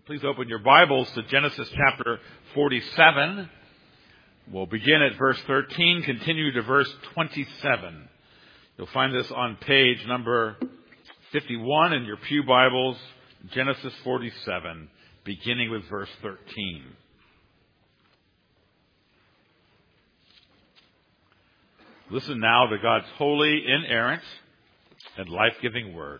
Please open your Bibles to Genesis chapter 47. We'll begin at verse 13, continue to verse 27. You'll find this on page number 51 in your pew Bibles, Genesis 47, beginning with verse 13. Listen now to God's holy, inerrant, and life-giving word.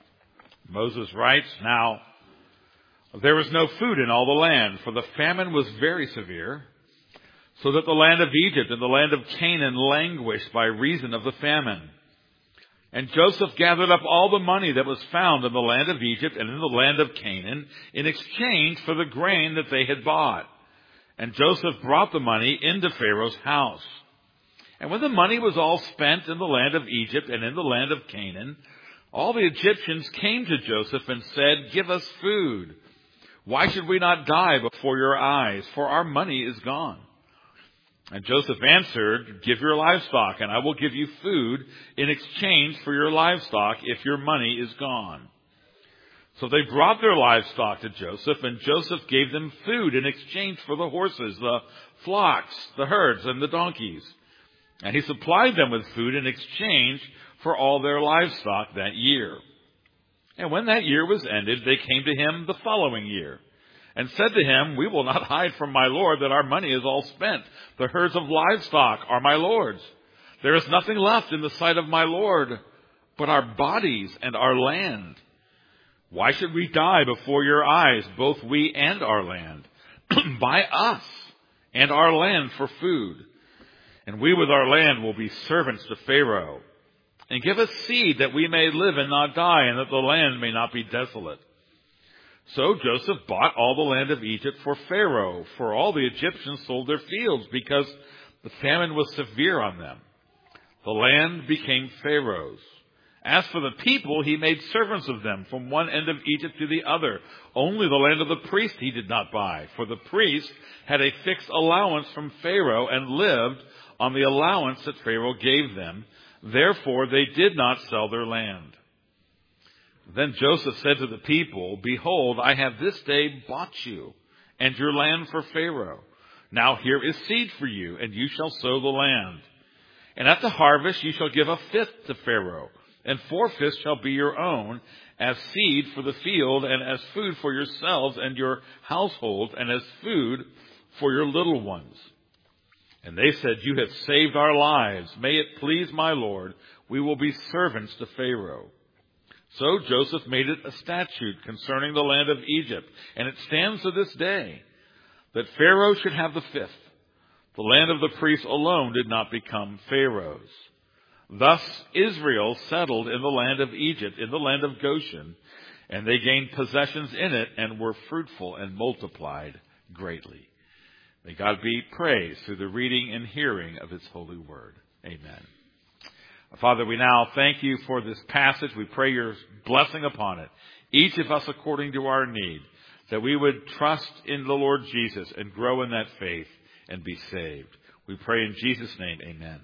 Moses writes, "Now there was no food in all the land, for the famine was very severe, so that the land of Egypt and the land of Canaan languished by reason of the famine. And Joseph gathered up all the money that was found in the land of Egypt and in the land of Canaan in exchange for the grain that they had bought. And Joseph brought the money into Pharaoh's house. And when the money was all spent in the land of Egypt and in the land of Canaan, all the Egyptians came to Joseph and said, 'Give us food. Why should we not die before your eyes? For our money is gone.' And Joseph answered, 'Give your livestock, and I will give you food in exchange for your livestock if your money is gone.' So they brought their livestock to Joseph, and Joseph gave them food in exchange for the horses, the flocks, the herds, and the donkeys. And he supplied them with food in exchange for all their livestock that year. And when that year was ended, they came to him the following year and said to him, 'We will not hide from my lord that our money is all spent. The herds of livestock are my lord's. There is nothing left in the sight of my lord but our bodies and our land. Why should we die before your eyes, both we and our land? Buy us and our land for food. And we with our land will be servants to Pharaoh. And give us seed that we may live and not die, and that the land may not be desolate.' So Joseph bought all the land of Egypt for Pharaoh, for all the Egyptians sold their fields, because the famine was severe on them. The land became Pharaoh's. As for the people, he made servants of them from one end of Egypt to the other. Only the land of the priest he did not buy, for the priest had a fixed allowance from Pharaoh and lived on the allowance that Pharaoh gave them. Therefore, they did not sell their land. Then Joseph said to the people, 'Behold, I have this day bought you and your land for Pharaoh. Now here is seed for you, and you shall sow the land. And at the harvest you shall give a fifth to Pharaoh, and 4/5 shall be your own, as seed for the field, and as food for yourselves and your households, and as food for your little ones.' And they said, 'You have saved our lives. May it please my lord, we will be servants to Pharaoh.' So Joseph made it a statute concerning the land of Egypt, and it stands to this day, that Pharaoh should have the fifth. The land of the priests alone did not become Pharaoh's. Thus Israel settled in the land of Egypt, in the land of Goshen, and they gained possessions in it and were fruitful and multiplied greatly." May God be praised through the reading and hearing of his holy word. Amen. Father, we now thank you for this passage. We pray your blessing upon it, each of us according to our need, that we would trust in the Lord Jesus and grow in that faith and be saved. We pray in Jesus' name, amen.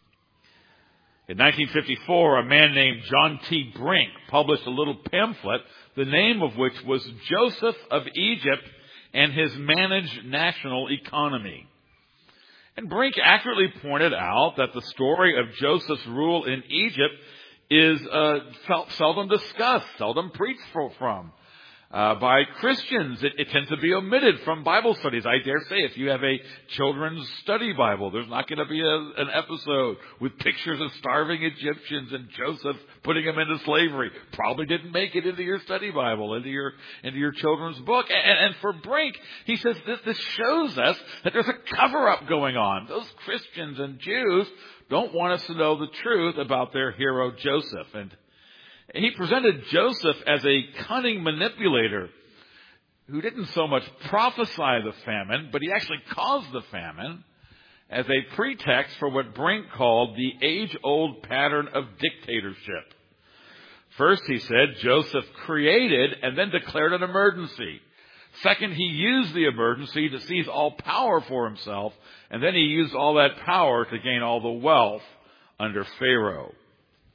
In 1954, a man named John T. Brink published a little pamphlet, the name of which was Joseph of Egypt and his managed national economy. And Brink accurately pointed out that the story of Joseph's rule in Egypt is seldom discussed, seldom preached from by Christians. It tends to be omitted from Bible studies. I dare say if you have a children's study Bible, there's not going to be an episode with pictures of starving Egyptians and Joseph putting them into slavery. Probably didn't make it into your study Bible, into your children's book. And for Brink, he says this shows us that there's a cover-up going on. Those Christians and Jews don't want us to know the truth about their hero Joseph. And he presented Joseph as a cunning manipulator who didn't so much prophesy the famine, but he actually caused the famine as a pretext for what Brink called the age-old pattern of dictatorship. First, he said, Joseph created and then declared an emergency. Second, he used the emergency to seize all power for himself, and then he used all that power to gain all the wealth under Pharaoh.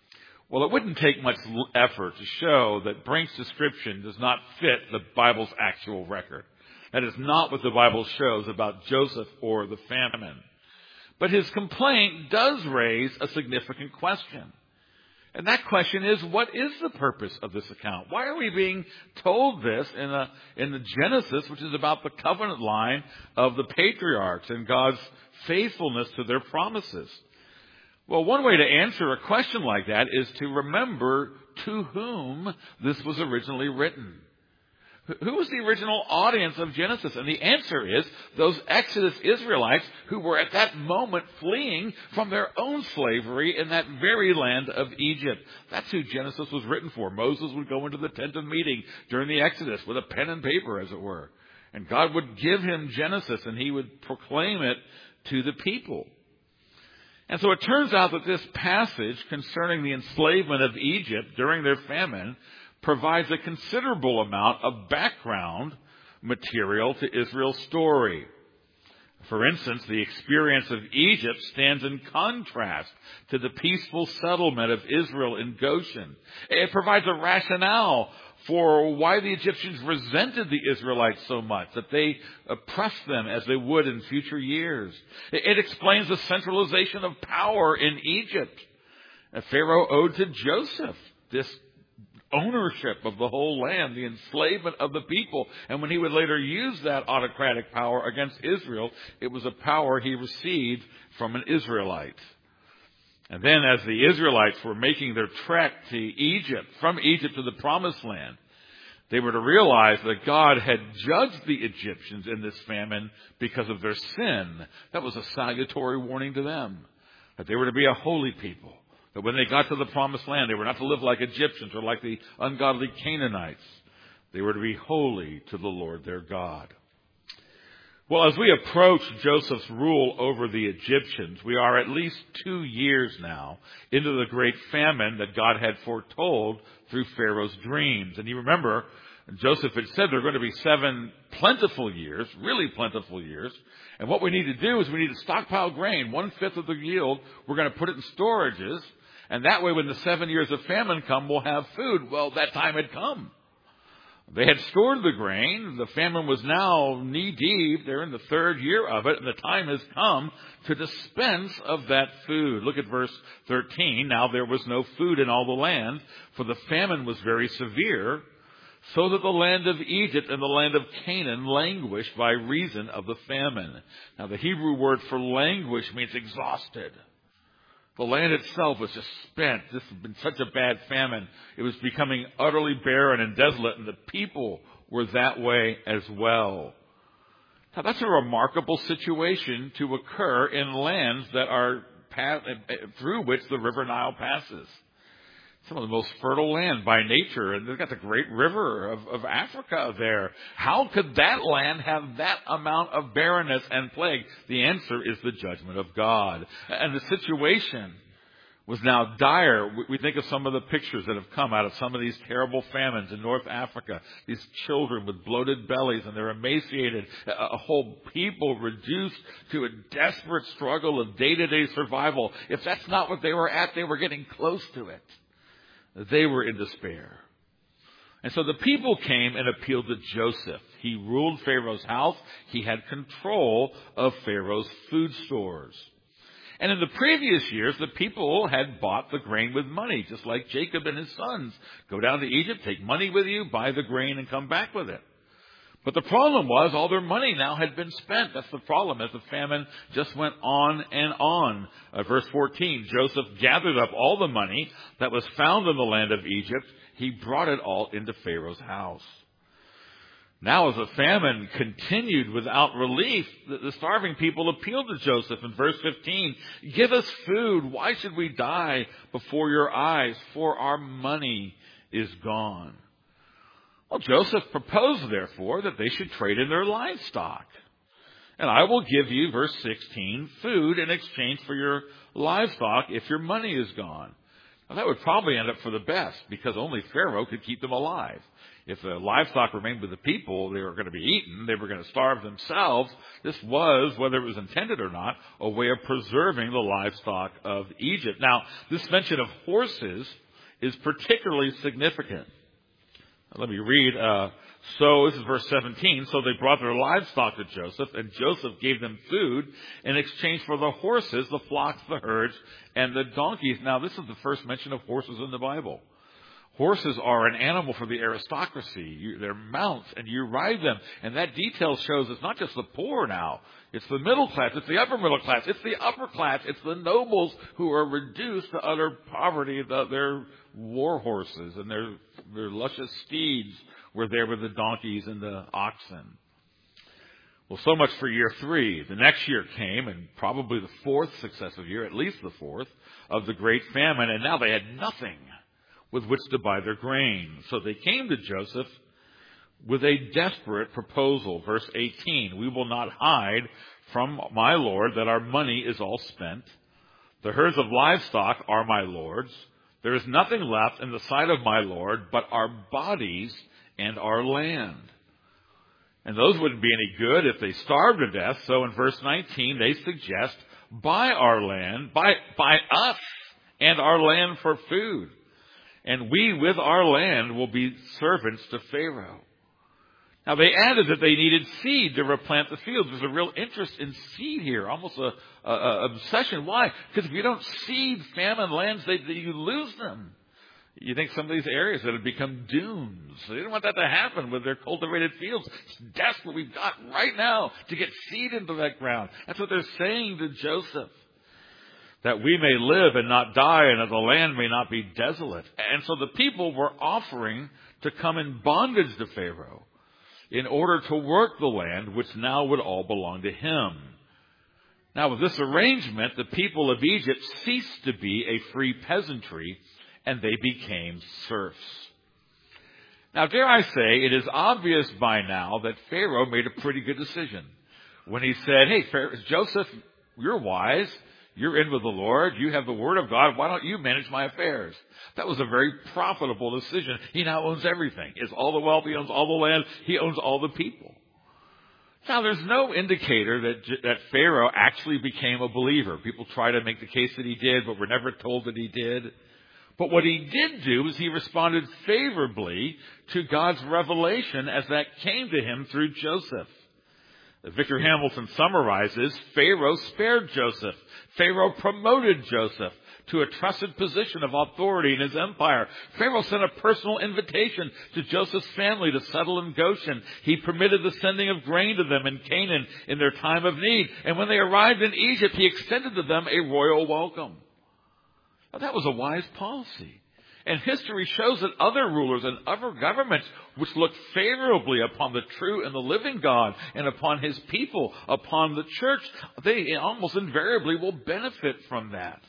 Well, it wouldn't take much effort to show that Brink's description does not fit the Bible's actual record. That is not what the Bible shows about Joseph or the famine. But his complaint does raise a significant question. And that question is, what is the purpose of this account? Why are we being told this in the Genesis, which is about the covenant line of the patriarchs and God's faithfulness to their promises? Well, one way to answer a question like that is to remember to whom this was originally written. Who was the original audience of Genesis? And the answer is those Exodus Israelites who were at that moment fleeing from their own slavery in that very land of Egypt. That's who Genesis was written for. Moses would go into the tent of meeting during the Exodus with a pen and paper, as it were. And God would give him Genesis, and he would proclaim it to the people. And so it turns out that this passage concerning the enslavement of Egypt during their famine provides a considerable amount of background material to Israel's story. For instance, the experience of Egypt stands in contrast to the peaceful settlement of Israel in Goshen. It provides a rationale for why the Egyptians resented the Israelites so much, that they oppressed them as they would in future years. It explains the centralization of power in Egypt. Pharaoh owed to Joseph this ownership of the whole land, the enslavement of the people. And when he would later use that autocratic power against Israel, it was a power he received from an Israelite. And then as the Israelites were making their trek to Egypt, from Egypt to the Promised Land, they were to realize that God had judged the Egyptians in this famine because of their sin. That was a salutary warning to them, that they were to be a holy people. That when they got to the Promised Land, they were not to live like Egyptians or like the ungodly Canaanites. They were to be holy to the Lord their God. Well, as we approach Joseph's rule over the Egyptians, we are at least 2 years now into the great famine that God had foretold through Pharaoh's dreams. And you remember, Joseph had said there are going to be 7 plentiful years, really plentiful years. And what we need to do is we need to stockpile grain, 1/5 of the yield. We're going to put it in storages. And that way, when the 7 years of famine come, we'll have food. Well, that time had come. They had stored the grain. The famine was now knee-deep. They're in the 3rd year of it, and the time has come to dispense of that food. Look at verse 13. Now there was no food in all the land, for the famine was very severe, so that the land of Egypt and the land of Canaan languished by reason of the famine. Now the Hebrew word for languish means exhausted. The land itself was just spent. This had been such a bad famine. It was becoming utterly barren and desolate, and the people were that way as well. Now, that's a remarkable situation to occur in lands that are through which the River Nile passes. Some of the most fertile land by nature, and they've got the great river of Africa there. How could that land have that amount of barrenness and plague? The answer is the judgment of God. And the situation was now dire. We think of some of the pictures that have come out of some of these terrible famines in North Africa. These children with bloated bellies, and they're emaciated. A whole people reduced to a desperate struggle of day-to-day survival. If that's not what they were at, they were getting close to it. They were in despair. And so the people came and appealed to Joseph. He ruled Pharaoh's house. He had control of Pharaoh's food stores. And in the previous years, the people had bought the grain with money, just like Jacob and his sons. Go down to Egypt, take money with you, buy the grain, and come back with it. But the problem was all their money now had been spent. That's the problem, as the famine just went on and on. Verse 14, Joseph gathered up all the money that was found in the land of Egypt. He brought it all into Pharaoh's house. Now, as the famine continued without relief, the starving people appealed to Joseph in verse 15. Give us food. Why should we die before your eyes? For our money is gone. Well, Joseph proposed, therefore, that they should trade in their livestock. And I will give you, verse 16, food in exchange for your livestock if your money is gone. Now, that would probably end up for the best, because only Pharaoh could keep them alive. If the livestock remained with the people, they were going to be eaten. They were going to starve themselves. This was, whether it was intended or not, a way of preserving the livestock of Egypt. Now, this mention of horses is particularly significant. Let me read. So this is verse 17. So they brought their livestock to Joseph, and Joseph gave them food in exchange for the horses, the flocks, the herds, and the donkeys. Now, this is the first mention of horses in the Bible. Horses are an animal for the aristocracy. They're mounts, and you ride them. And that detail shows it's not just the poor now. It's the middle class. It's the upper middle class. It's the upper class. It's the nobles who are reduced to utter poverty. Their war horses and their luscious steeds were there with the donkeys and the oxen. Well, so much for year 3. The next year came, and probably the 4th successive year, at least the 4th, of the great famine. And now they had nothing with which to buy their grain. So they came to Joseph with a desperate proposal. Verse 18, we will not hide from my Lord that our money is all spent. The herds of livestock are my Lord's. There is nothing left in the sight of my Lord but our bodies and our land. And those wouldn't be any good if they starved to death. So in verse 19, they suggest, buy our land, buy us and our land for food. And we with our land will be servants to Pharaoh. Now they added that they needed seed to replant the fields. There's a real interest in seed here, almost a obsession. Why? Because if you don't seed famine lands, you lose them. You think some of these areas that have become dunes. They didn't want that to happen with their cultivated fields. It's desperate. We've got right now to get seed into that ground. That's what they're saying to Joseph. That we may live and not die, and that the land may not be desolate. And so the people were offering to come in bondage to Pharaoh in order to work the land, which now would all belong to him. Now, with this arrangement, the people of Egypt ceased to be a free peasantry, and they became serfs. Now, dare I say, it is obvious by now that Pharaoh made a pretty good decision when he said, hey, Joseph, you're wise. You're in with the Lord. You have the word of God. Why don't you manage my affairs? That was a very profitable decision. He now owns everything. He has all the wealth. He owns all the land. He owns all the people. Now, there's no indicator that Pharaoh actually became a believer. People try to make the case that he did, but we're never told that he did. But what he did do is he responded favorably to God's revelation as that came to him through Joseph. Vicar Hamilton summarizes, Pharaoh spared Joseph. Pharaoh promoted Joseph to a trusted position of authority in his empire. Pharaoh sent a personal invitation to Joseph's family to settle in Goshen. He permitted the sending of grain to them in Canaan in their time of need. And when they arrived in Egypt, he extended to them a royal welcome. Now, that was a wise policy. And history shows that other rulers and other governments which look favorably upon the true and the living God and upon his people, upon the church, they almost invariably will benefit from that.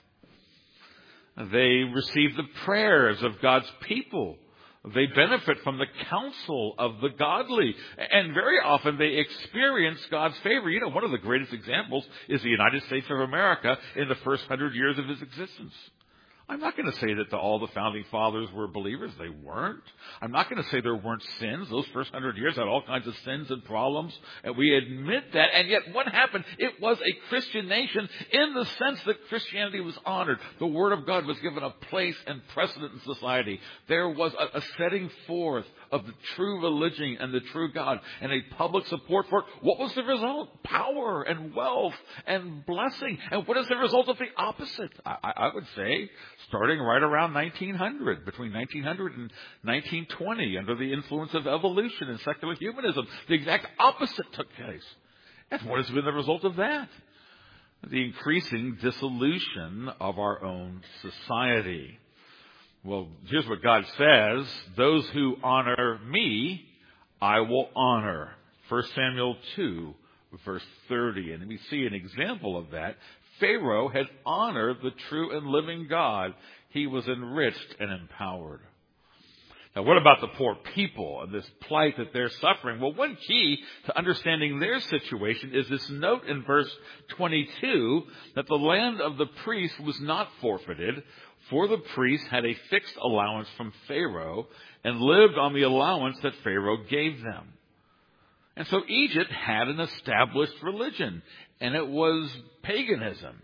They receive the prayers of God's people. They benefit from the counsel of the godly. And very often they experience God's favor. You know, one of the greatest examples is the United States of America in the first 100 years of its existence. I'm not going to say that all the founding fathers were believers. They weren't. I'm not going to say there weren't sins. Those first 100 years had all kinds of sins and problems, and we admit that. And yet what happened? It was a Christian nation in the sense that Christianity was honored. The Word of God was given a place and precedent in society. There was a setting forth of the true religion and the true God and a public support for it. What was the result? Power and wealth and blessing. And what is the result of the opposite? I would say starting right around 1900, between 1900 and 1920, under the influence of evolution and secular humanism, the exact opposite took place. And what has been the result of that? The increasing dissolution of our own society. Well, here's what God says. Those who honor me, I will honor. 1 Samuel 2, verse 30. And we see an example of that. Pharaoh had honored the true and living God. He was enriched and empowered. Now, what about the poor people and this plight that they're suffering? Well, one key to understanding their situation is this note in verse 22 that the land of the priest was not forfeited, for the priests had a fixed allowance from Pharaoh and lived on the allowance that Pharaoh gave them. And so Egypt had an established religion, and it was paganism.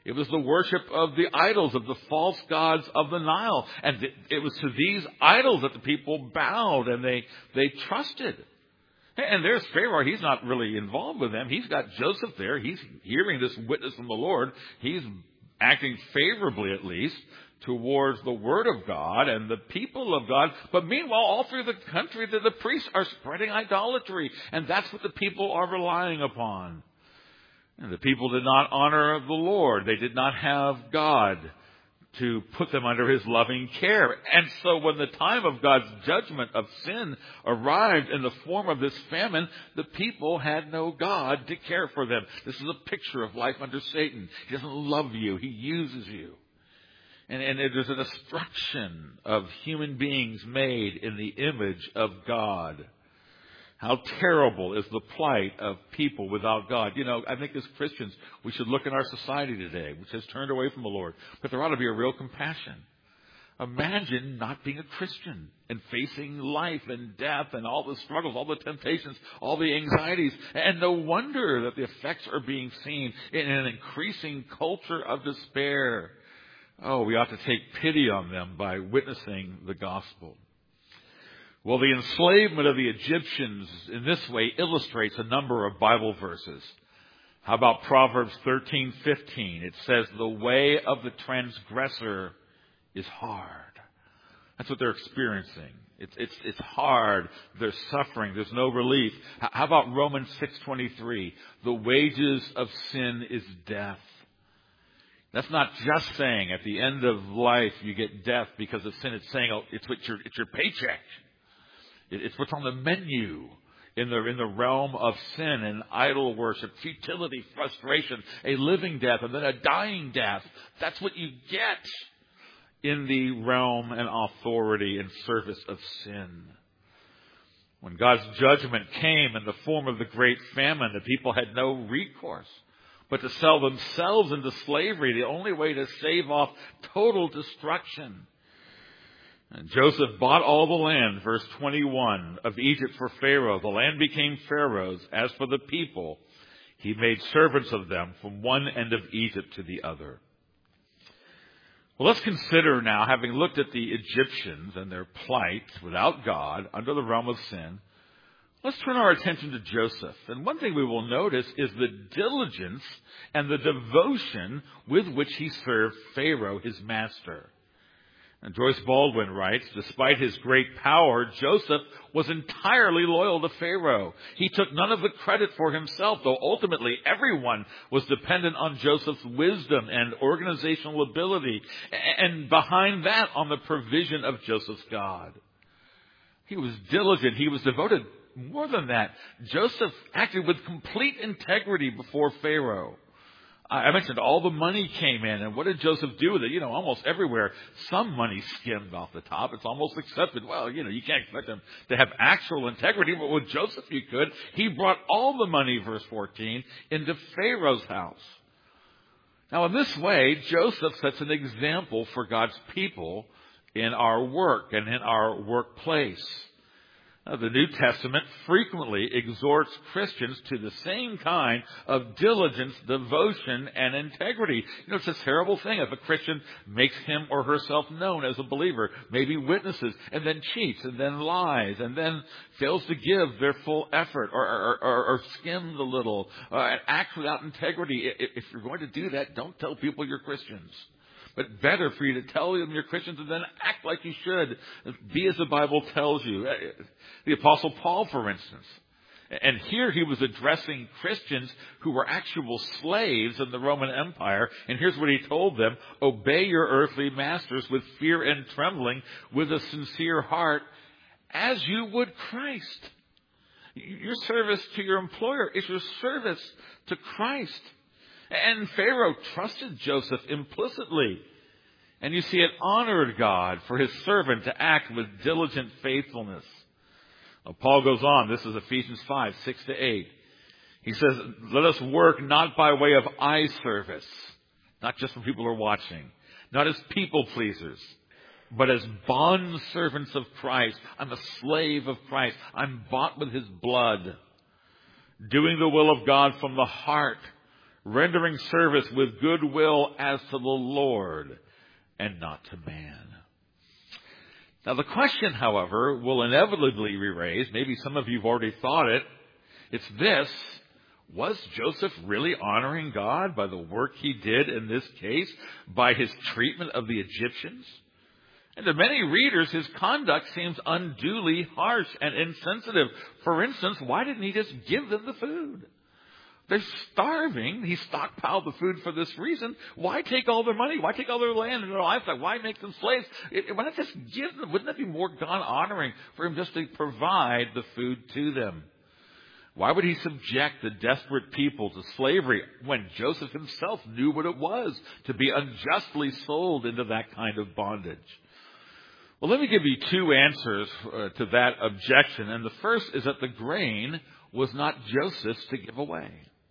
It was the worship of the idols, of the false gods of the Nile. And it was to these idols that the people bowed and they trusted. And there's Pharaoh. He's not really involved with them. He's got Joseph there. He's hearing this witness from the Lord. He's acting favorably, at least, towards the Word of God and the people of God. But meanwhile, all through the country, the priests are spreading idolatry. And that's what the people are relying upon. And the people did not honor the Lord. They did not have God to put them under His loving care. And so when the time of God's judgment of sin arrived in the form of this famine, the people had no God to care for them. This is a picture of life under Satan. He doesn't love you. He uses you. And there's a destruction of human beings made in the image of God. How terrible is the plight of people without God. You know, I think as Christians, we should look in our society today, which has turned away from the Lord. But there ought to be a real compassion. Imagine not being a Christian and facing life and death and all the struggles, all the temptations, all the anxieties. And no wonder that the effects are being seen in an increasing culture of despair. Oh, we ought to take pity on them by witnessing the gospel. Well, the enslavement of the Egyptians in this way illustrates a number of Bible verses. How about Proverbs 13:15? It says, "The way of the transgressor is hard." That's what they're experiencing. It's hard. They're suffering. There's no relief. How about Romans 6:23? "The wages of sin is death." That's not just saying at the end of life you get death because of sin. It's saying it's your paycheck. It's what's on the menu in the realm of sin and idol worship, futility, frustration, a living death, and then a dying death. That's what you get in the realm and authority and service of sin. When God's judgment came in the form of the great famine, the people had no recourse but to sell themselves into slavery, the only way to stave off total destruction. And Joseph bought all the land, verse 21, of Egypt for Pharaoh. The land became Pharaoh's. As for the people, he made servants of them from one end of Egypt to the other. Well, let's consider now, having looked at the Egyptians and their plight without God, under the realm of sin, let's turn our attention to Joseph. And one thing we will notice is the diligence and the devotion with which he served Pharaoh, his master. And Joyce Baldwin writes, "Despite his great power, Joseph was entirely loyal to Pharaoh. He took none of the credit for himself, though ultimately everyone was dependent on Joseph's wisdom and organizational ability, and behind that on the provision of Joseph's God." He was diligent. He was devoted. More than that, Joseph acted with complete integrity before Pharaoh. I mentioned all the money came in, and what did Joseph do with it? You know, almost everywhere, some money skimmed off the top. It's almost accepted. Well, you can't expect them to have actual integrity, but with Joseph you could. He brought all the money, verse 14, into Pharaoh's house. Now, in this way, Joseph sets an example for God's people in our work and in our workplace. The New Testament frequently exhorts Christians to the same kind of diligence, devotion, and integrity. It's a terrible thing if a Christian makes him or herself known as a believer, maybe witnesses, and then cheats, and then lies, and then fails to give their full effort, or skims a little, and acts without integrity. If you're going to do that, don't tell people you're Christians. But better for you to tell them you're Christians and then act like you should. Be as the Bible tells you. The Apostle Paul, for instance. And here he was addressing Christians who were actual slaves in the Roman Empire. And here's what he told them: "Obey your earthly masters with fear and trembling, with a sincere heart, as you would Christ." Your service to your employer is your service to Christ. And Pharaoh trusted Joseph implicitly. And you see, it honored God for his servant to act with diligent faithfulness. Well, Paul goes on. This is Ephesians 5, 6-8. He says, "Let us work not by way of eye service," not just when people are watching, not as people pleasers, but as bond servants of Christ. I'm a slave of Christ. I'm bought with his blood. "Doing the will of God from the heart, rendering service with goodwill as to the Lord and not to man. Now the question, however, will inevitably be raised. Maybe some of you have already thought it. It's this: was Joseph really honoring God by the work he did in this case, by his treatment of the Egyptians? And to many readers, his conduct seems unduly harsh and insensitive. For instance, why didn't he just give them the food? They're starving. He stockpiled the food for this reason. Why take all their money? Why take all their land and their livestock? Why make them slaves? Why not just give them? Wouldn't that be more God-honoring for him just to provide the food to them? Why would he subject the desperate people to slavery when Joseph himself knew what it was to be unjustly sold into that kind of bondage? Well, let me give you two answers to that objection. And the first is that the grain was not Joseph's to give away.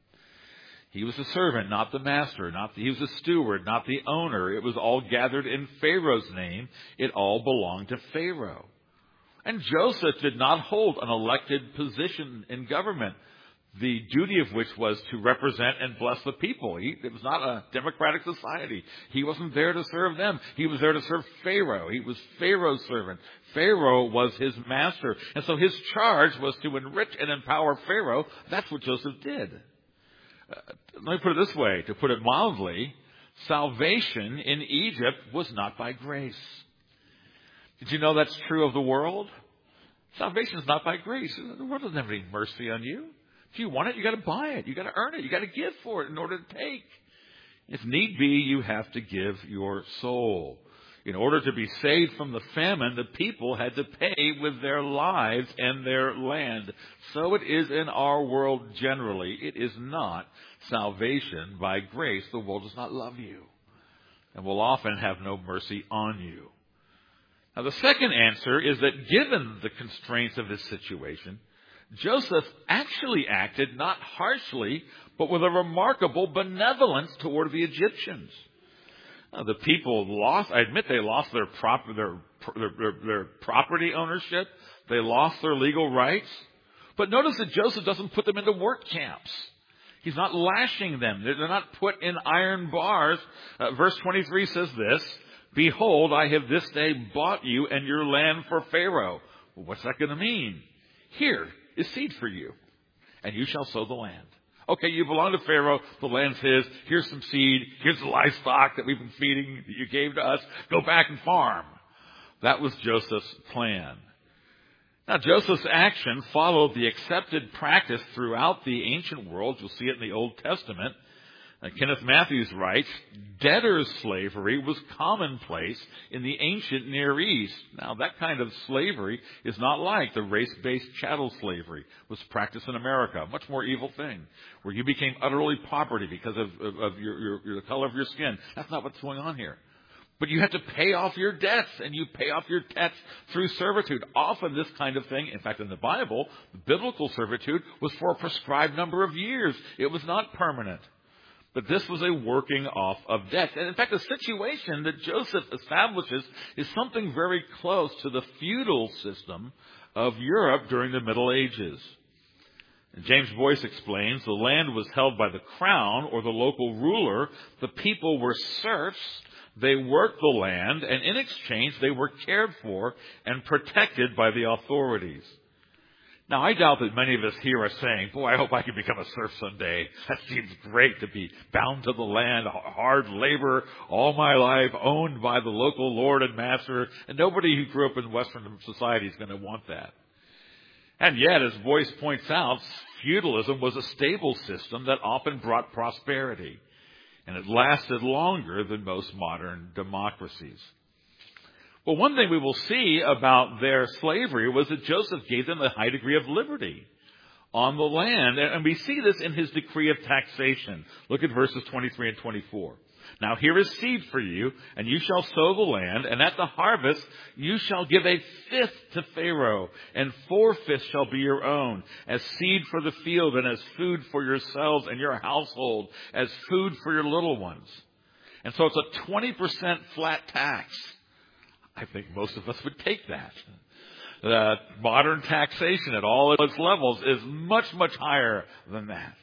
He was a servant, not the master. He was a steward, not the owner. It was all gathered in Pharaoh's name. It all belonged to Pharaoh. And Joseph did not hold an elected position in government, the duty of which was to represent and bless the people. It was not a democratic society. He wasn't there to serve them. He was there to serve Pharaoh. He was Pharaoh's servant. Pharaoh was his master. And so his charge was to enrich and empower Pharaoh. That's what Joseph did. Let me put it this way, to put it mildly: salvation in Egypt was not by grace. Did you know that's true of the world? Salvation is not by grace. The world doesn't have any mercy on you. If you want it, you got to buy it. You got to earn it. You got to give for it in order to take. If need be, you have to give your soul. In order to be saved from the famine, the people had to pay with their lives and their land. So it is in our world generally. It is not salvation by grace. The world does not love you and will often have no mercy on you. Now, the second answer is that given the constraints of his situation, Joseph actually acted not harshly, but with a remarkable benevolence toward the Egyptians. The people I admit they lost their property ownership. They lost their legal rights. But notice that Joseph doesn't put them into work camps. He's not lashing them. They're not put in iron bars. Verse 23 says this: "Behold, I have this day bought you and your land for Pharaoh." Well, what's that going to mean? "Here is seed for you, and you shall sow the land." Okay, you belong to Pharaoh. The land's his. Here's some seed. Here's the livestock that we've been feeding that you gave to us. Go back and farm. That was Joseph's plan. Now, Joseph's action followed the accepted practice throughout the ancient world. You'll see it in the Old Testament. Kenneth Matthews writes, debtor's slavery was commonplace in the ancient Near East. Now, that kind of slavery is not like the race-based chattel slavery was practiced in America, a much more evil thing, where you became utterly poverty because of the color of your skin. That's not what's going on here. But you have to pay off your debts, and you pay off your debts through servitude. Often this kind of thing, in fact, in the Bible, biblical servitude was for a prescribed number of years. It was not permanent. But this was a working off of debt. And in fact, the situation that Joseph establishes is something very close to the feudal system of Europe during the Middle Ages. And James Boyce explains, the land was held by the crown or the local ruler. The people were serfs. They worked the land, and in exchange, they were cared for and protected by the authorities. Now, I doubt that many of us here are saying, boy, I hope I can become a serf someday. That seems great, to be bound to the land, hard labor all my life, owned by the local lord and master. And nobody who grew up in Western society is going to want that. And yet, as Boyce points out, feudalism was a stable system that often brought prosperity. And it lasted longer than most modern democracies. Well, one thing we will see about their slavery was that Joseph gave them a high degree of liberty on the land. And we see this in his decree of taxation. Look at verses 23 and 24. Now here is seed for you, and you shall sow the land, and at the harvest you shall give a fifth to Pharaoh, and 4/5 shall be your own, as seed for the field, and as food for yourselves and your household, as food for your little ones. And so it's a 20% flat tax. I think most of us would take that. Modern taxation at all its levels is much, much higher than that.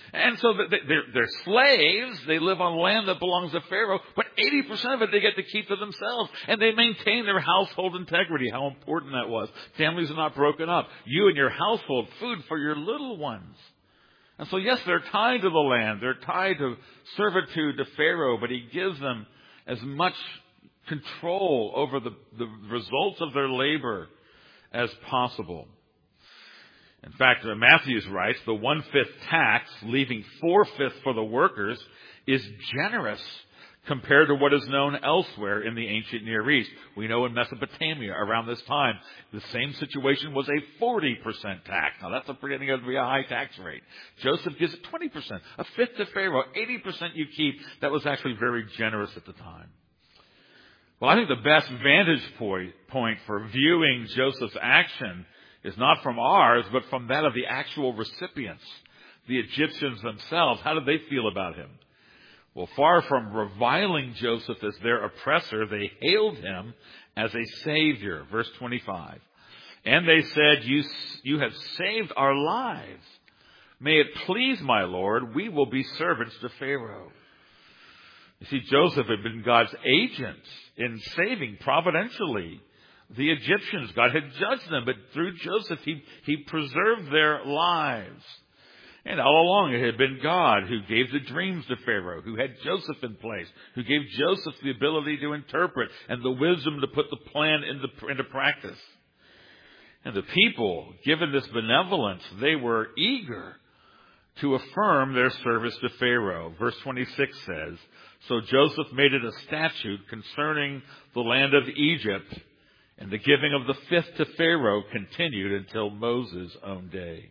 And so they're slaves. They live on land that belongs to Pharaoh, but 80% of it they get to keep to themselves. And they maintain their household integrity. How important that was. Families are not broken up. You and your household, food for your little ones. And so, yes, they're tied to the land. They're tied to servitude to Pharaoh, but he gives them as much control over the results of their labor as possible. In fact, Matthews writes, the 1/5 tax, leaving 4/5 for the workers, is generous compared to what is known elsewhere in the ancient Near East. We know in Mesopotamia around this time, the same situation was a 40% tax. Now that's beginning to be a high tax rate. Joseph gives it 20%, a fifth to Pharaoh, 80% you keep. That was actually very generous at the time. Well, I think the best vantage point for viewing Joseph's action is not from ours, but from that of the actual recipients, the Egyptians themselves. How did they feel about him? Well, far from reviling Joseph as their oppressor, they hailed him as a savior. Verse 25. And they said, you have saved our lives. May it please my Lord, we will be servants to Pharaoh. You see, Joseph had been God's agent in saving providentially the Egyptians. God had judged them, but through Joseph, he preserved their lives. And all along, it had been God who gave the dreams to Pharaoh, who had Joseph in place, who gave Joseph the ability to interpret and the wisdom to put the plan into practice. And the people, given this benevolence, they were eager to affirm their service to Pharaoh. Verse 26 says, so Joseph made it a statute concerning the land of Egypt, and the giving of the fifth to Pharaoh continued until Moses' own day.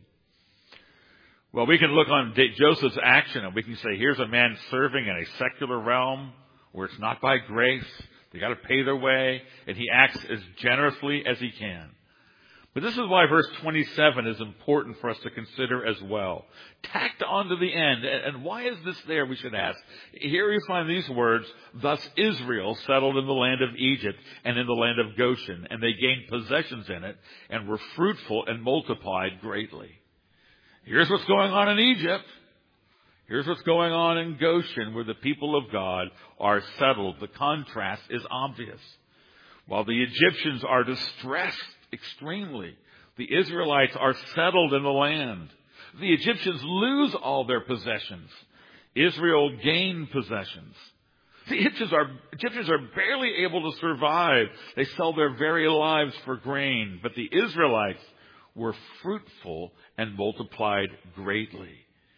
Well, we can look on Joseph's action and we can say, here's a man serving in a secular realm where it's not by grace. They got to pay their way, and he acts as generously as he can. But this is why verse 27 is important for us to consider as well. Tacked on to the end. And why is this there, we should ask? Here we find these words, thus Israel settled in the land of Egypt and in the land of Goshen, and they gained possessions in it and were fruitful and multiplied greatly. Here's what's going on in Egypt. Here's what's going on in Goshen, where the people of God are settled. The contrast is obvious. While the Egyptians are distressed extremely, the Israelites are settled in the land. The Egyptians lose all their possessions. Israel gain possessions. The Egyptians are barely able to survive. They sell their very lives for grain. But the Israelites were fruitful and multiplied greatly.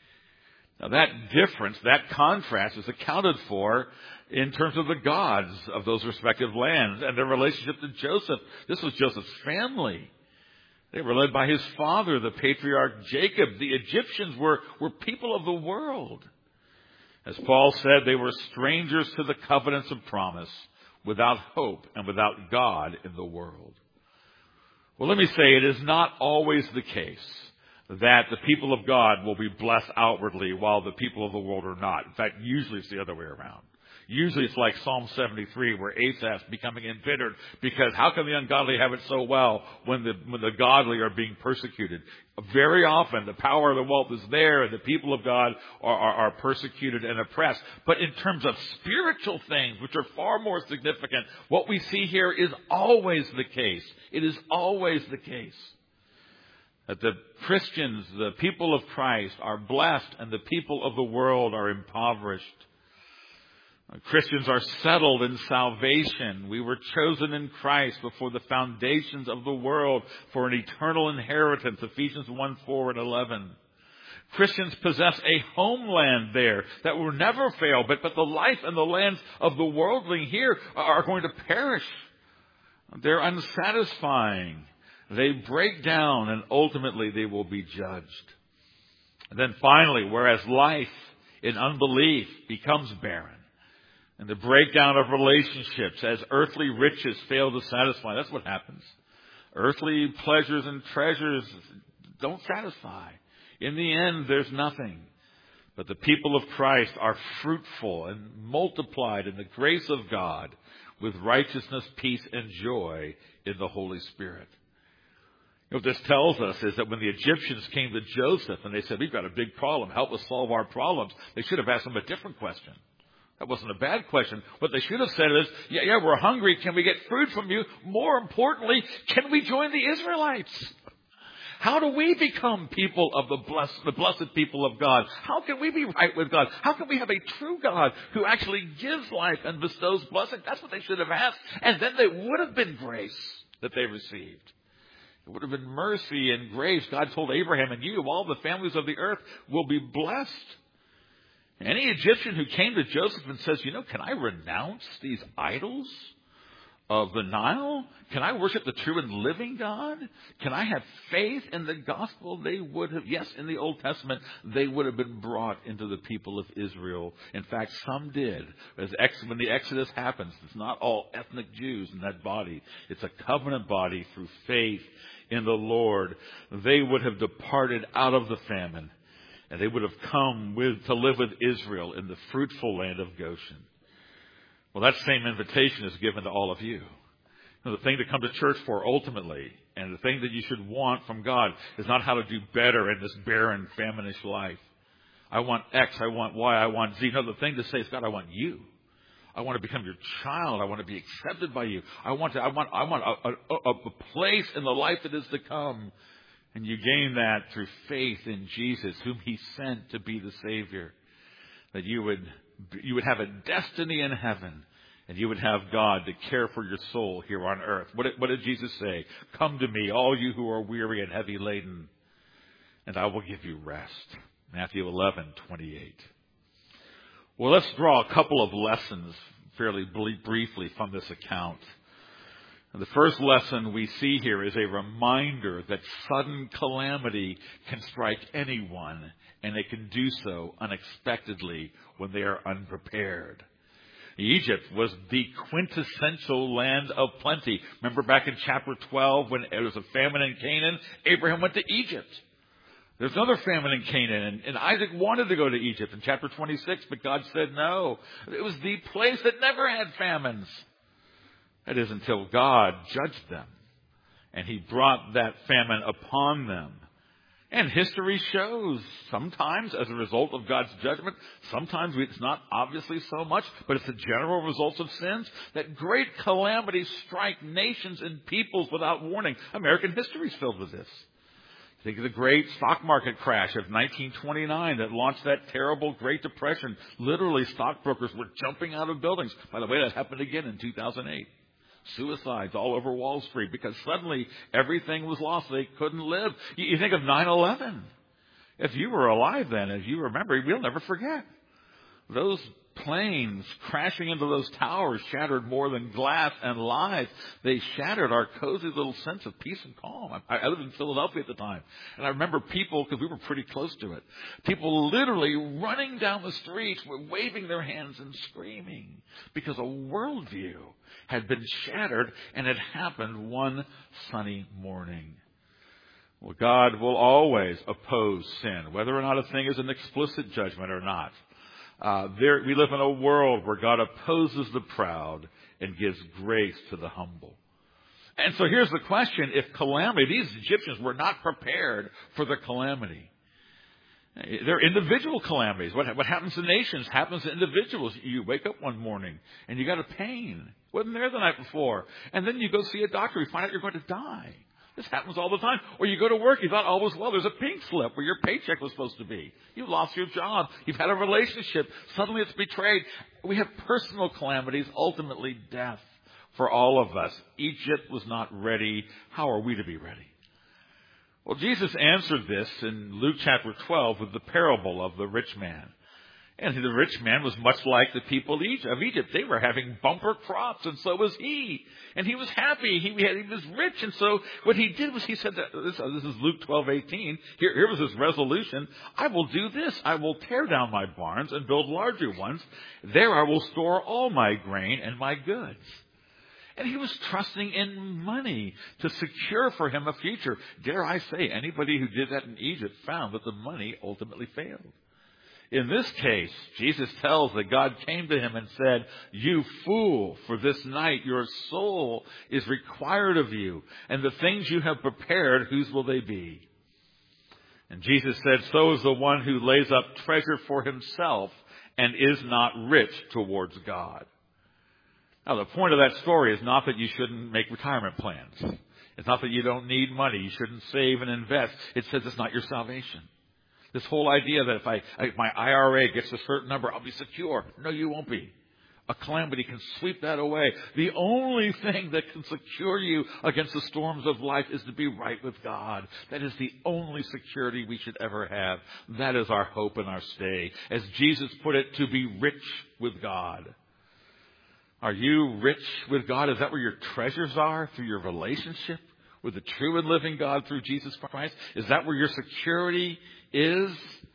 Now that difference, that contrast is accounted for in terms of the gods of those respective lands and their relationship to Joseph. This was Joseph's family. They were led by his father, the patriarch Jacob. The Egyptians were people of the world. As Paul said, they were strangers to the covenants of promise, without hope and without God in the world. Well, let me say, it is not always the case that the people of God will be blessed outwardly while the people of the world are not. In fact, usually it's the other way around. Usually it's like Psalm 73 where Asaph's becoming embittered because how can the ungodly have it so well when the godly are being persecuted? Very often the power of the wealth is there and the people of God are persecuted and oppressed. But in terms of spiritual things, which are far more significant, what we see here is always the case. It is always the case that the Christians, the people of Christ, are blessed and the people of the world are impoverished. Christians are settled in salvation. We were chosen in Christ before the foundations of the world for an eternal inheritance, Ephesians 1:4 and 11. Christians possess a homeland there that will never fail, but the life and the lands of the worldling here are going to perish. They're unsatisfying. They break down and ultimately they will be judged. And then finally, whereas life in unbelief becomes barren, and the breakdown of relationships as earthly riches fail to satisfy. That's what happens. Earthly pleasures and treasures don't satisfy. In the end, there's nothing. But the people of Christ are fruitful and multiplied in the grace of God with righteousness, peace, and joy in the Holy Spirit. What this tells us is that when the Egyptians came to Joseph and they said, we've got a big problem, help us solve our problems, they should have asked him a different question. That wasn't a bad question. What they should have said is, yeah, we're hungry. Can we get food from you? More importantly, can we join the Israelites? How do we become people of the blessed people of God? How can we be right with God? How can we have a true God who actually gives life and bestows blessing? That's what they should have asked. And then there would have been grace that they received. It would have been mercy and grace. God told Abraham, and you, all the families of the earth, will be blessed. Any Egyptian who came to Joseph and says, can I renounce these idols of the Nile? Can I worship the true and living God? Can I have faith in the gospel? They would have, yes, in the Old Testament, they would have been brought into the people of Israel. In fact, some did. When the Exodus happens, it's not all ethnic Jews in that body. It's a covenant body through faith in the Lord. They would have departed out of the famine, and they would have come to live with Israel in the fruitful land of Goshen. Well, that same invitation is given to all of you. The thing to come to church for ultimately, and the thing that you should want from God, is not how to do better in this barren, famine-ish life. I want X, I want Y, I want Z. No, the thing to say is, God, I want you. I want to become your child. I want to be accepted by you. I want a place in the life that is to come. And you gain that through faith in Jesus, whom he sent to be the Savior. That you would have a destiny in heaven, and you would have God to care for your soul here on earth. What did Jesus say? Come to me, all you who are weary and heavy laden, and I will give you rest. Matthew 11:28. Well, let's draw a couple of lessons fairly briefly from this account. And the first lesson we see here is a reminder that sudden calamity can strike anyone, and they can do so unexpectedly when they are unprepared. Egypt was the quintessential land of plenty. Remember back in chapter 12 when there was a famine in Canaan, Abraham went to Egypt. There's another famine in Canaan, and Isaac wanted to go to Egypt in chapter 26, but God said no. It was the place that never had famines. That is until God judged them, and he brought that famine upon them. And history shows sometimes as a result of God's judgment, sometimes it's not obviously so much, but it's the general results of sins, that great calamities strike nations and peoples without warning. American history is filled with this. Think of the great stock market crash of 1929 that launched that terrible Great Depression. Literally, stockbrokers were jumping out of buildings. By the way, that happened again in 2008. Suicides all over Wall Street because suddenly everything was lost. They couldn't live. You think of 9/11. If you were alive then, as you remember, we'll never forget. Those planes crashing into those towers shattered more than glass and lives. They shattered our cozy little sense of peace and calm. I lived in Philadelphia at the time, and I remember people, because we were pretty close to it, people literally running down the streets, waving their hands and screaming because a worldview had been shattered, and it happened one sunny morning. Well, God will always oppose sin, whether or not a thing is an explicit judgment or not. We live in a world where God opposes the proud and gives grace to the humble. And so here's the question. If calamity, these Egyptians were not prepared for the calamity. They're individual calamities. What happens to nations happens to individuals. You wake up one morning and you got a pain. Wasn't there the night before. And then you go see a doctor. You find out you're going to die. This happens all the time. Or you go to work, you thought all was well. There's a pink slip where your paycheck was supposed to be. You lost your job. You've had a relationship. Suddenly it's betrayed. We have personal calamities, ultimately death for all of us. Egypt was not ready. How are we to be ready? Well, Jesus answered this in Luke chapter 12 with the parable of the rich man. And the rich man was much like the people of Egypt. They were having bumper crops, and so was he. And he was happy. He was rich. And so what he did was he said, this is Luke 12:18. Here was his resolution. I will do this. I will tear down my barns and build larger ones. There I will store all my grain and my goods. And he was trusting in money to secure for him a future. Dare I say, anybody who did that in Egypt found that the money ultimately failed. In this case, Jesus tells that God came to him and said, "You fool, for this night your soul is required of you, and the things you have prepared, whose will they be?" And Jesus said, "So is the one who lays up treasure for himself and is not rich towards God." Now, the point of that story is not that you shouldn't make retirement plans. It's not that you don't need money. You shouldn't save and invest. It says it's not your salvation. This whole idea that if my IRA gets a certain number, I'll be secure. No, you won't be. A calamity can sweep that away. The only thing that can secure you against the storms of life is to be right with God. That is the only security we should ever have. That is our hope and our stay. As Jesus put it, to be rich with God. Are you rich with God? Is that where your treasures are? Through your relationship with the true and living God through Jesus Christ? Is that where your security is?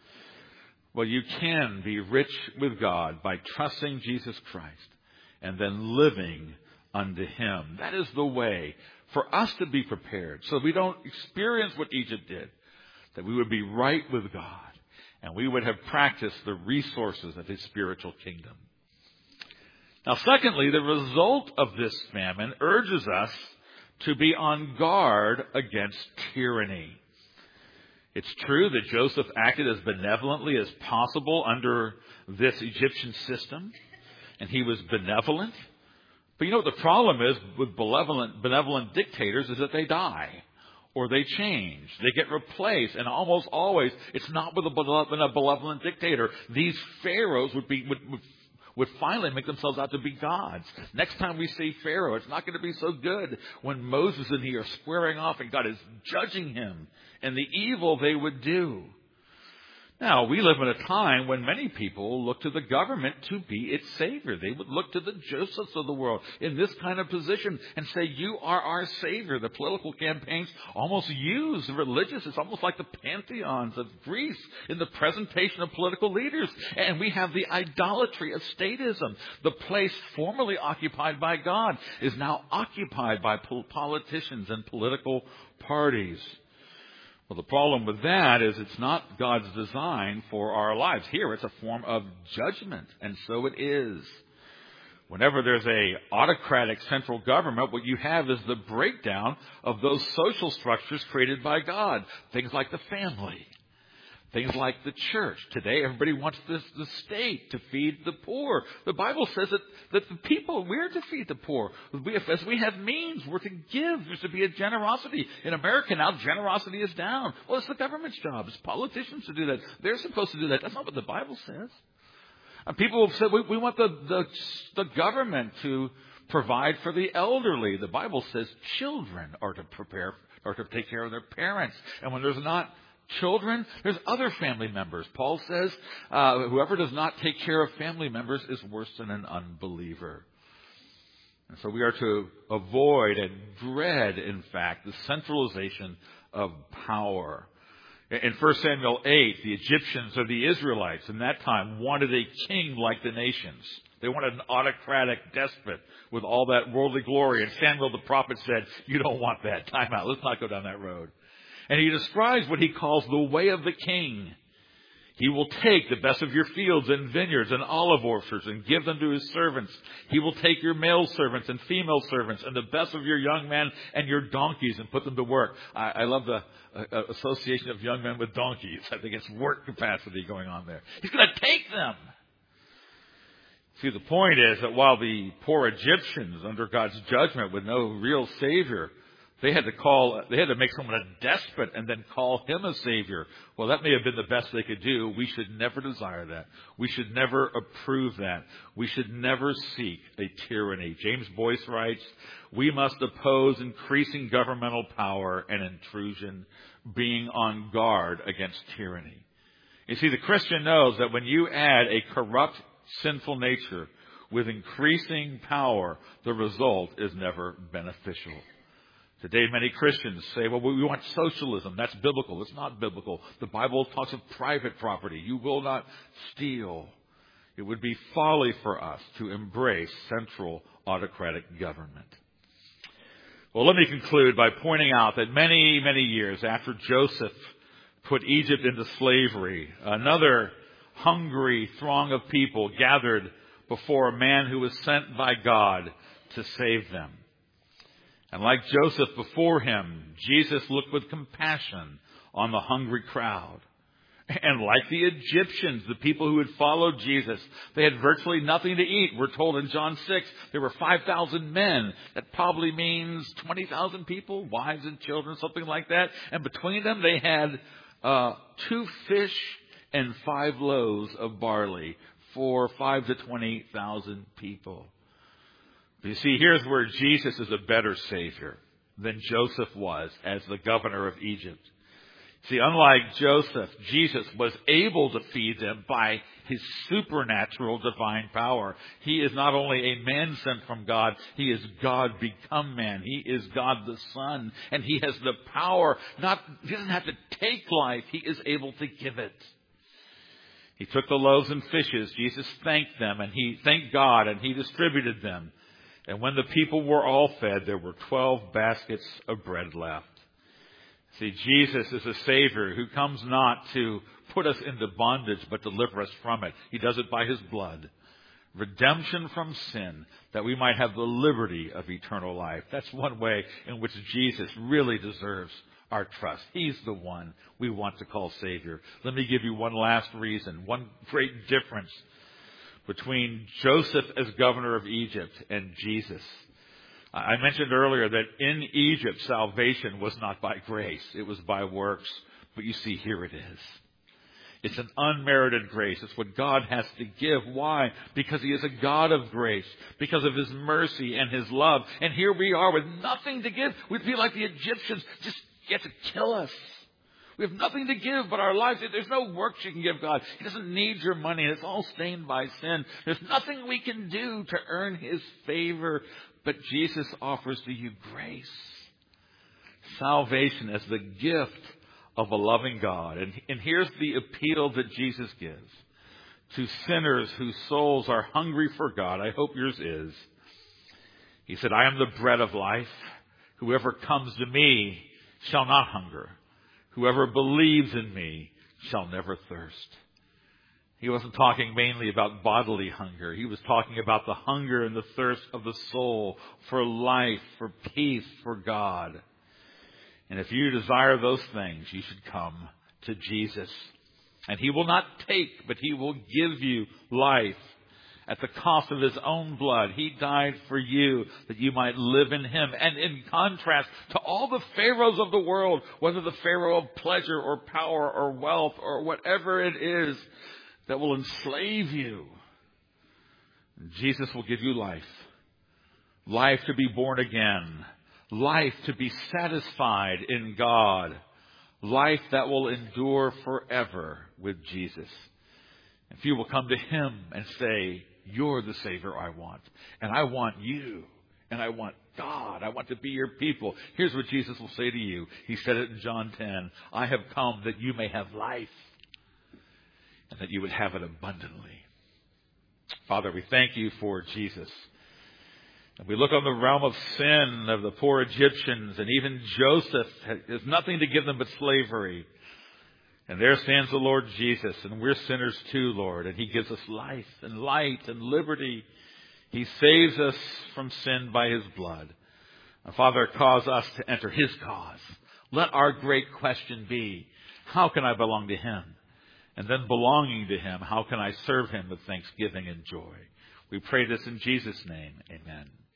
Well, you can be rich with God by trusting Jesus Christ and then living unto Him. That is the way for us to be prepared so we don't experience what Egypt did, that we would be right with God and we would have practiced the resources of His spiritual kingdom. Now, secondly, the result of this famine urges us to be on guard against tyranny. It's true that Joseph acted as benevolently as possible under this Egyptian system, and he was benevolent. But you know what the problem is with benevolent dictators is that they die or they change. They get replaced, and almost always it's not with a benevolent dictator. These pharaohs would finally make themselves out to be gods. Next time we see Pharaoh, it's not going to be so good when Moses and he are squaring off and God is judging him and the evil they would do. Now, we live in a time when many people look to the government to be its savior. They would look to the Josephs of the world in this kind of position and say, "You are our savior." The political campaigns almost use the religious. It's almost like the pantheons of Greece in the presentation of political leaders. And we have the idolatry of statism. The place formerly occupied by God is now occupied by politicians and political parties. Well, the problem with that is it's not God's design for our lives. Here, it's a form of judgment, and so it is. Whenever there's a autocratic central government, what you have is the breakdown of those social structures created by God. Things like the family. Things like the church. Today, everybody wants the state to feed the poor. The Bible says that the people, we're to feed the poor. As we have means, we're to give. There's to be a generosity. In America now, generosity is down. Well, it's the government's job. It's politicians to do that. They're supposed to do that. That's not what the Bible says. And people have said, we want the government to provide for the elderly. The Bible says children are to take care of their parents. And when there's not children, there's other family members. Paul says, whoever does not take care of family members is worse than an unbeliever. And so we are to avoid and dread, in fact, the centralization of power. In 1 Samuel 8, the Egyptians or the Israelites in that time wanted a king like the nations. They wanted an autocratic despot with all that worldly glory. And Samuel the prophet said, "You don't want that. Time out. Let's not go down that road." And he describes what he calls the way of the king. He will take the best of your fields and vineyards and olive orchards and give them to his servants. He will take your male servants and female servants and the best of your young men and your donkeys and put them to work. I love the association of young men with donkeys. I think it's work capacity going on there. He's going to take them. See, the point is that while the poor Egyptians under God's judgment with no real savior, they had to make someone a despot and then call him a savior. Well, that may have been the best they could do. We should never desire that. We should never approve that. We should never seek a tyranny. James Boyce writes, "We must oppose increasing governmental power and intrusion, being on guard against tyranny." You see, the Christian knows that when you add a corrupt, sinful nature with increasing power, the result is never beneficial. Today, many Christians say, "Well, we want socialism. That's biblical." It's not biblical. The Bible talks of private property. You will not steal. It would be folly for us to embrace central autocratic government. Well, let me conclude by pointing out that many, many years after Joseph put Egypt into slavery, another hungry throng of people gathered before a man who was sent by God to save them. And like Joseph before him, Jesus looked with compassion on the hungry crowd. And like the Egyptians, the people who had followed Jesus, they had virtually nothing to eat. We're told in John 6, there were 5,000 men. That probably means 20,000 people, wives and children, something like that. And between them, they had 2 fish and 5 loaves of barley for 5 to 20,000 people. But you see, here's where Jesus is a better Savior than Joseph was as the governor of Egypt. See, unlike Joseph, Jesus was able to feed them by his supernatural divine power. He is not only a man sent from God, he is God become man. He is God the Son, and he has the power. He doesn't have to take life, he is able to give it. He took the loaves and fishes, Jesus thanked them, and he thanked God, and he distributed them. And when the people were all fed, there were 12 baskets of bread left. See, Jesus is a Savior who comes not to put us into bondage, but deliver us from it. He does it by his blood. Redemption from sin, that we might have the liberty of eternal life. That's one way in which Jesus really deserves our trust. He's the one we want to call Savior. Let me give you one last reason, one great difference between Joseph as governor of Egypt and Jesus. I mentioned earlier that in Egypt, salvation was not by grace. It was by works. But you see, here it is. It's an unmerited grace. It's what God has to give. Why? Because he is a God of grace. Because of his mercy and his love. And here we are with nothing to give. We'd be like the Egyptians. Just get to kill us. We have nothing to give but our lives. There's no works you can give God. He doesn't need your money. It's all stained by sin. There's nothing we can do to earn his favor. But Jesus offers to you grace. Salvation as the gift of a loving God. And here's the appeal that Jesus gives to sinners whose souls are hungry for God. I hope yours is. He said, I am the bread of life. Whoever comes to me shall not hunger. Whoever believes in me shall never thirst. He wasn't talking mainly about bodily hunger. He was talking about the hunger and the thirst of the soul for life, for peace, for God. And if you desire those things, you should come to Jesus. And he will not take, but he will give you life at the cost of his own blood. He died for you that you might live in him. And in contrast to all the pharaohs of the world, whether the pharaoh of pleasure or power or wealth or whatever it is that will enslave you, Jesus will give you life. Life to be born again. Life to be satisfied in God. Life that will endure forever with Jesus. If you will come to him and say, you're the Savior I want. And I want you. And I want God. I want to be your people. Here's what Jesus will say to you. He said it in John 10. I have come that you may have life. And that you would have it abundantly. Father, we thank you for Jesus. And we look on the realm of sin of the poor Egyptians, and even Joseph has nothing to give them but slavery. And there stands the Lord Jesus, and we're sinners too, Lord. And he gives us life and light and liberty. He saves us from sin by his blood. And Father, cause us to enter his cause. Let our great question be, how can I belong to him? And then belonging to him, how can I serve him with thanksgiving and joy? We pray this in Jesus' name. Amen.